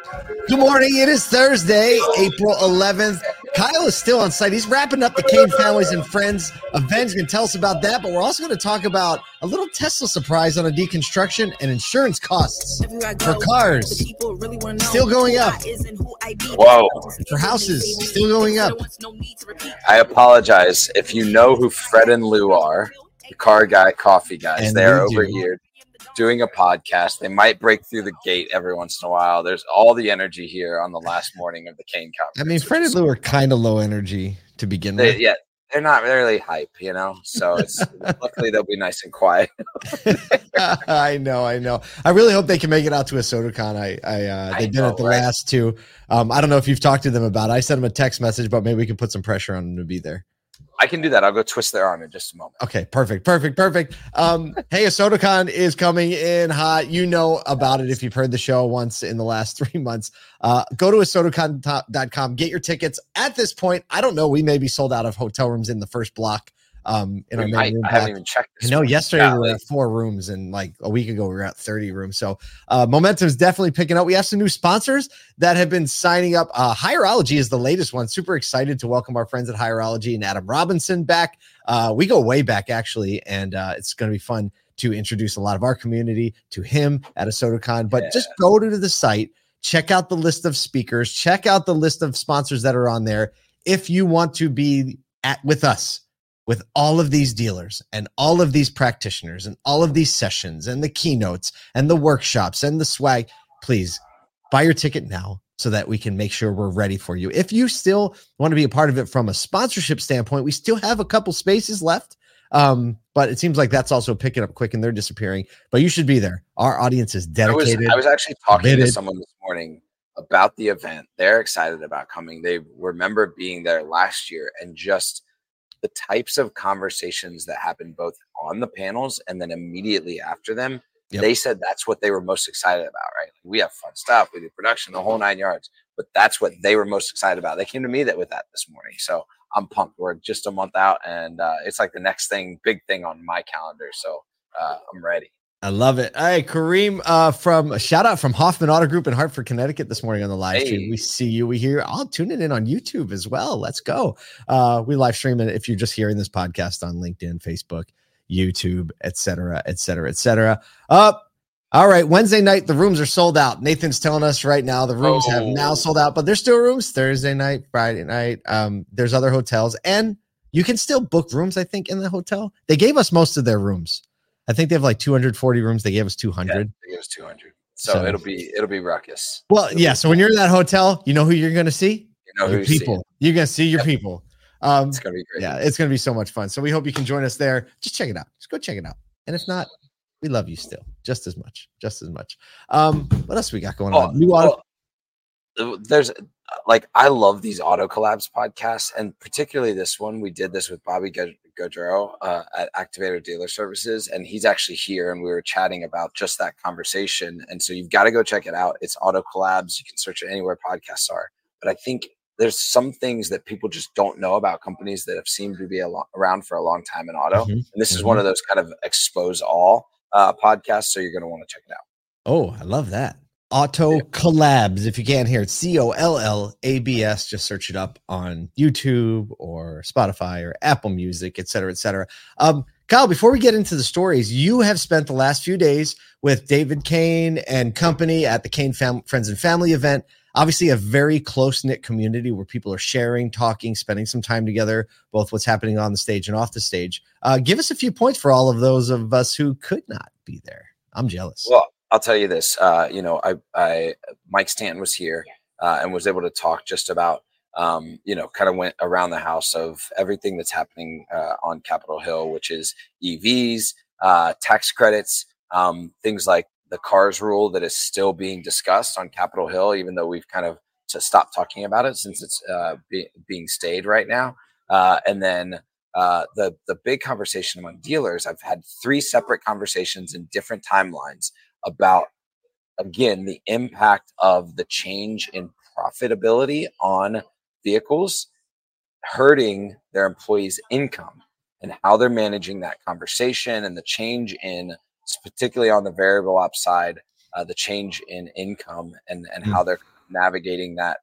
Good morning. It is Thursday, April 11th. Kyle is still on site. He's wrapping up the Kane Families and Friends event. He's going to tell us about that, but we're also going to talk about a little Tesla surprise on a deconstruction and insurance costs for cars still going up. Whoa. For houses still going up. I apologize. If you know who Fred and Lou are, the car guy, coffee guys, And they're we over do. here doing a podcast. They might break through the gate every once in a while. There's all the energy here on the last morning of the Kane conference. I mean, Fred and Lou are kind of low energy to begin with. Yeah, they're not really hype, you know. So it's luckily they'll be nice and quiet. I know. I really hope they can make it out to a SodaCon. They've been at the last two. I don't know if you've talked to them about it. I sent them a text message, but maybe we can put some pressure on them to be there. I can do that. I'll go twist their arm in just a moment. Okay, perfect. Hey, a SodaCon is coming in hot. You know about it if you've heard the show once in the last 3 months. Go to asodacon.com. Get your tickets. At this point, I don't know. We may be sold out of hotel rooms in the first block. In our main room I haven't even checked this. I know yesterday we were at 4 rooms, and like a week ago we were at 30 rooms. So momentum is definitely picking up. We have some new sponsors that have been signing up. Hierology is the latest one. Super excited to welcome our friends at Hierology and Adam Robinson back. We go way back actually, and it's going to be fun to introduce a lot of our community to him at a SodaCon. But just go to the site, check out the list of speakers, check out the list of sponsors that are on there. If you want to be with us, with all of these dealers and all of these practitioners and all of these sessions and the keynotes and the workshops and the swag, please buy your ticket now so that we can make sure we're ready for you. If you still want to be a part of it from a sponsorship standpoint, we still have a couple spaces left. But it seems like that's also picking up quick and they're disappearing, but you should be there. Our audience is dedicated. I was actually talking to someone this morning about the event. They're excited about coming. They remember being there last year, and just the types of conversations that happened both on the panels and then immediately after them. Yep. They said that's what they were most excited about, right? We have fun stuff, we do production, the whole 9 yards, but that's what they were most excited about. They came to me with that this morning. So I'm pumped. We're just a month out, and it's like the next big thing on my calendar. So I'm ready. I love it. Hey, Kareem, from a shout out from Hoffman Auto Group in Hartford, Connecticut this morning on the live stream. We see you. We hear. I'll tune it in on YouTube as well. Let's go. We live stream it if you're just hearing this podcast on LinkedIn, Facebook, YouTube, etc. All right. Wednesday night, the rooms are sold out. Nathan's telling us right now the rooms have now sold out, but there's still rooms Thursday night, Friday night. There's other hotels, and you can still book rooms, I think, in the hotel. They gave us most of their rooms. I think they have like 240 rooms. They gave us 200. Yeah, they gave us 200. So it'll be ruckus. Well, yeah. So when you're in that hotel, you know who you're going to see? You know your people. You're going to see your people. It's going to be great. Yeah, it's going to be so much fun. So we hope you can join us there. Just check it out. Just go check it out. And if not, we love you still just as much. What else we got going on? New auto. There's I love these auto collabs podcasts, and particularly this one. We did this with Bobby Gaudreau at Activator Dealer Services, and he's actually here, and we were chatting about just that conversation. And so you've got to go check it out. It's Auto Collabs. You can search it anywhere podcasts are. But I think there's some things that people just don't know about companies that have seemed to be around for a long time in auto. And this is one of those kind of expose all podcasts. So you're going to want to check it out. Oh, I love that. Auto Collabs. If you can't hear it, COLLABS. Just search it up on YouTube or Spotify or Apple Music, et cetera, et cetera. Kyle, before we get into the stories, you have spent the last few days with David Kane and company at the Kane Friends and Family event. Obviously, a very close-knit community where people are sharing, talking, spending some time together, both what's happening on the stage and off the stage. Give us a few points for all of those of us who could not be there. I'm jealous. Well, I'll tell you this, Mike Stanton was here and was able to talk just about, kind of went around the house of everything that's happening on Capitol Hill, which is EVs, tax credits, things like the CARS rule that is still being discussed on Capitol Hill, even though we've kind of stopped talking about it since it's being stayed right now. And then the big conversation among dealers, I've had 3 separate conversations in different timelines about, again, the impact of the change in profitability on vehicles hurting their employees' income and how they're managing that conversation, and the change in, particularly on the variable ops side, the change in income and how they're navigating that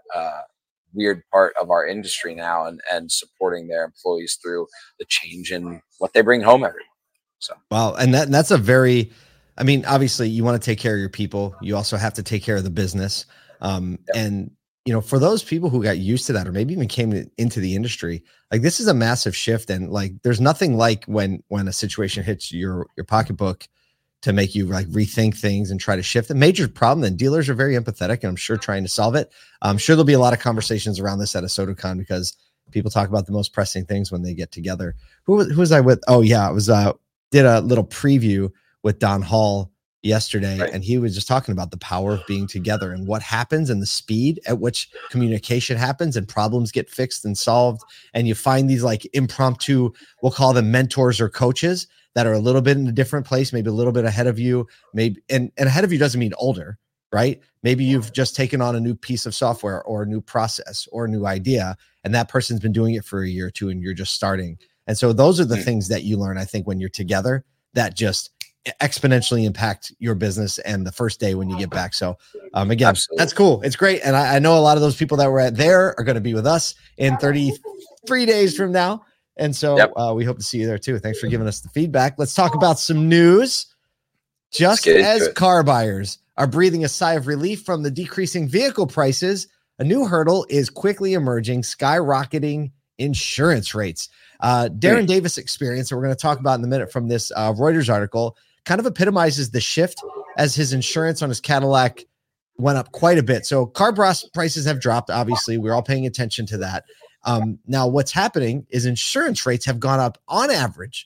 weird part of our industry now, and supporting their employees through the change in what they bring home every month. So, wow. And that's a very, I mean, obviously you want to take care of your people. You also have to take care of the business. And, you know, for those people who got used to that, or maybe even came into the industry, like this is a massive shift. And like, there's nothing like when a situation hits your pocketbook to make you like rethink things and try to shift. The major problem, then dealers are very empathetic, and I'm sure trying to solve it. I'm sure there'll be a lot of conversations around this at a SotoCon, because people talk about the most pressing things when they get together. Who was I with? Oh yeah, it was did a little preview with Don Hall yesterday, right. And he was just talking about the power of being together and what happens and the speed at which communication happens and problems get fixed and solved. And you find these like impromptu, we'll call them mentors or coaches, that are a little bit in a different place, maybe a little bit ahead of you, maybe, and ahead of you doesn't mean older, right? Maybe you've just taken on a new piece of software or a new process or a new idea, and that person's been doing it for a year or two, and you're just starting. And so those are the things that you learn, I think, when you're together, that just exponentially impact your business and the first day when you get back. So again, Absolutely. That's cool. It's great. And I know a lot of those people that were there are going to be with us in 33 days from now. And so we hope to see you there too. Thanks for giving us the feedback. Let's talk about some news. Just as car buyers are breathing a sigh of relief from the decreasing vehicle prices, a new hurdle is quickly emerging: skyrocketing insurance rates. Darren Davis experience, that we're going to talk about in a minute from this Reuters article, kind of epitomizes the shift, as his insurance on his Cadillac went up quite a bit. So car prices have dropped. Obviously, we're all paying attention to that. Now what's happening is insurance rates have gone up on average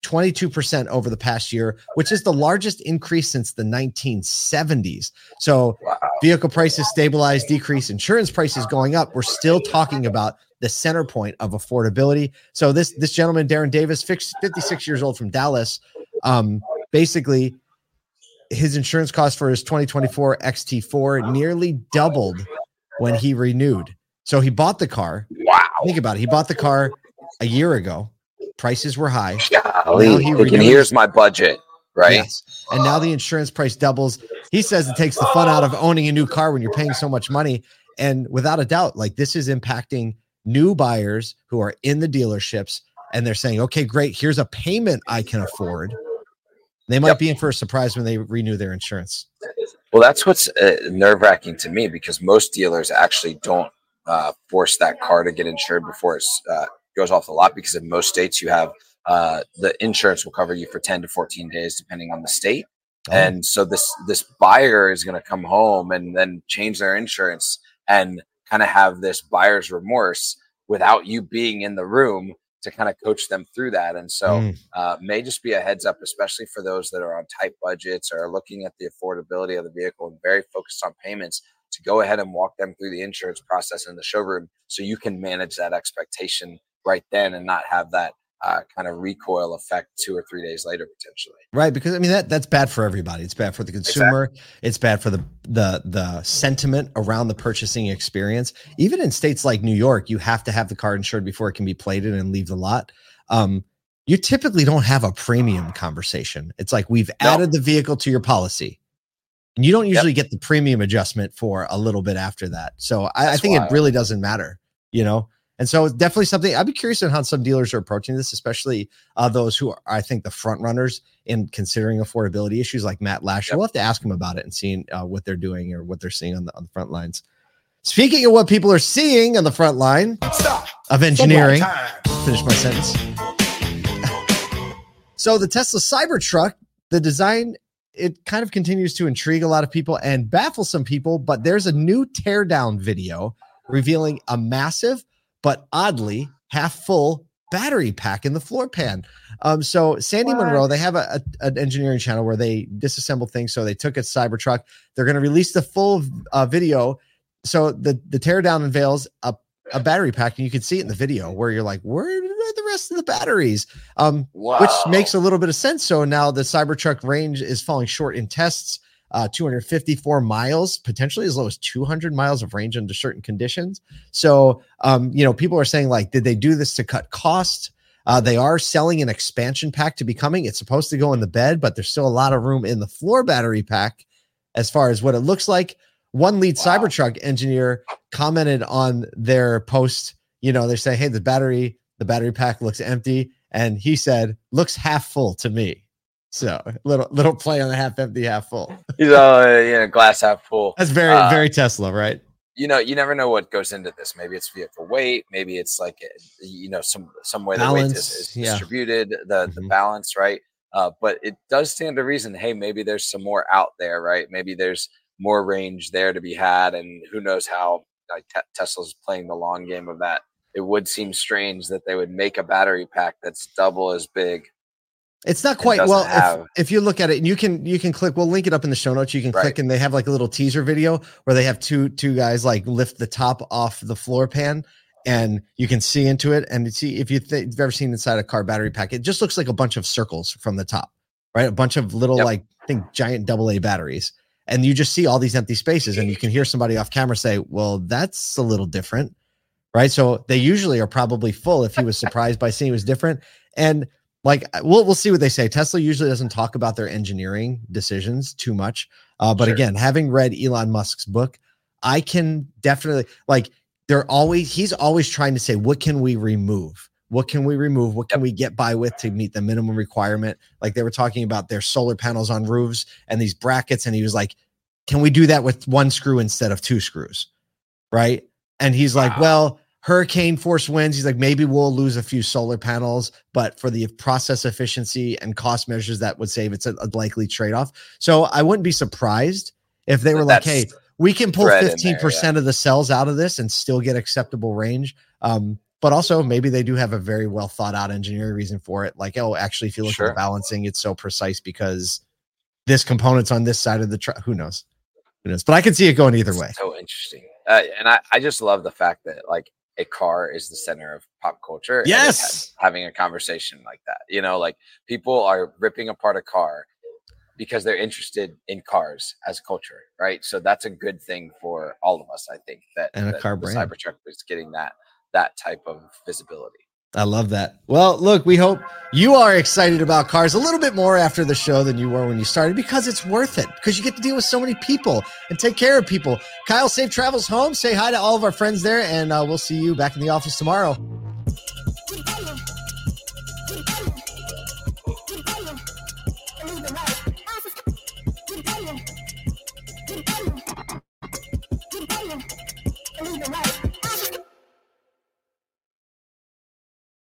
22% over the past year, which is the largest increase since the 1970s. So vehicle prices stabilize, decrease, insurance prices going up. We're still talking about the center point of affordability. So this gentleman, Darren Davis, 56 years old from Dallas, basically his insurance cost for his 2024 XT4 nearly doubled when he renewed. So he bought the car. Wow. Think about it. He bought the car a year ago. Prices were high. Golly, here's my budget, right? Yes. And now the insurance price doubles. He says it takes the fun out of owning a new car when you're paying so much money. And without a doubt, like this is impacting new buyers who are in the dealerships, and they're saying, okay, great, here's a payment I can afford. They might be in for a surprise when they renew their insurance. Well, that's what's nerve-wracking to me, because most dealers actually don't force that car to get insured before it goes off the lot, because in most states you have the insurance will cover you for 10 to 14 days depending on the state. And so this buyer is going to come home and then change their insurance and kind of have this buyer's remorse without you being in the room to kind of coach them through that. And so may just be a heads up, especially for those that are on tight budgets or are looking at the affordability of the vehicle and very focused on payments, to go ahead and walk them through the insurance process in the showroom, so you can manage that expectation right then and not have that kind of recoil effect 2 or 3 days later, potentially. Right. Because I mean, that's bad for everybody. It's bad for the consumer. Exactly. It's bad for the sentiment around the purchasing experience. Even in states like New York, you have to have the car insured before it can be plated and leave the lot. You typically don't have a premium conversation. It's like, we've added the vehicle to your policy, and you don't usually get the premium adjustment for a little bit after that. So I think it really doesn't matter, you know? And so it's definitely something I'd be curious on how some dealers are approaching this, especially those who are, I think, the front runners in considering affordability issues, like Matt Lasher. We'll have to ask him about it and seeing what they're doing or what they're seeing on the front lines. Speaking of what people are seeing on the front line of engineering, finish my sentence. So the Tesla Cybertruck, the design, it kind of continues to intrigue a lot of people and baffle some people, but there's a new teardown video revealing a massive but oddly half full battery pack in the floor pan. So Sandy Monroe, they have an engineering channel where they disassemble things. So they took a Cybertruck. They're going to release the full video. So the teardown unveils a battery pack, and you can see it in the video where you're like, where are the rest of the batteries? Which makes a little bit of sense. So now the Cybertruck range is falling short in tests. 254 miles, potentially as low as 200 miles of range under certain conditions. So, people are saying, like, did they do this to cut costs? They are selling an expansion pack to be coming. It's supposed to go in the bed, but there's still a lot of room in the floor battery pack as far as what it looks like. one lead Cybertruck engineer commented on their post. They say, hey, the battery pack looks empty, and he said, looks half full to me. So little play on the half empty, half full. He's glass half full. That's very Tesla, right? You never know what goes into this. Maybe it's vehicle weight. Maybe it's like, some way balance, the weight is distributed, the balance, right? But it does stand to reason, hey, maybe there's some more out there, right? Maybe there's more range there to be had. And who knows how Tesla's playing the long game of that. It would seem strange that they would make a battery pack that's double as big. It's not quite well. If you look at it, and you can click. We'll link it up in the show notes. You can click, and they have like a little teaser video where they have two guys like lift the top off the floor pan, and you can see into it. And see if you've ever seen inside a car battery pack, it just looks like a bunch of circles from the top, right? A bunch of little giant AA batteries, and you just see all these empty spaces, and you can hear somebody off camera say, "Well, that's a little different." Right. So they usually are probably full if he was surprised by seeing it was different. And like, we'll see what they say. Tesla usually doesn't talk about their engineering decisions too much. But again, having read Elon Musk's book, I can definitely he's always trying to say, what can we remove? What can we remove? What can we get by with to meet the minimum requirement? Like they were talking about their solar panels on roofs and these brackets. And he was like, can we do that with one screw instead of two screws? Right. And he's like, well, hurricane force winds. He's like, maybe we'll lose a few solar panels, but for the process efficiency and cost measures that would save, it's a likely trade-off. So I wouldn't be surprised if they were like, hey, we can pull 15% of the cells out of this and still get acceptable range. But also maybe they do have a very well thought out engineering reason for it. Like, oh, actually, if you look at the balancing, it's so precise because this component's on this side of the truck. Who knows? But I can see it going either way. So interesting. And I just love the fact that like, a car is the center of pop culture. Yes. And having a conversation like that, like people are ripping apart a car because they're interested in cars as a culture. Right. So that's a good thing for all of us. I think that a car brand. Cybertruck is getting that type of visibility. I love that. Well, look, we hope you are excited about cars a little bit more after the show than you were when you started, because it's worth it, because you get to deal with so many people and take care of people. Kyle, safe travels home. Say hi to all of our friends there, and we'll see you back in the office tomorrow.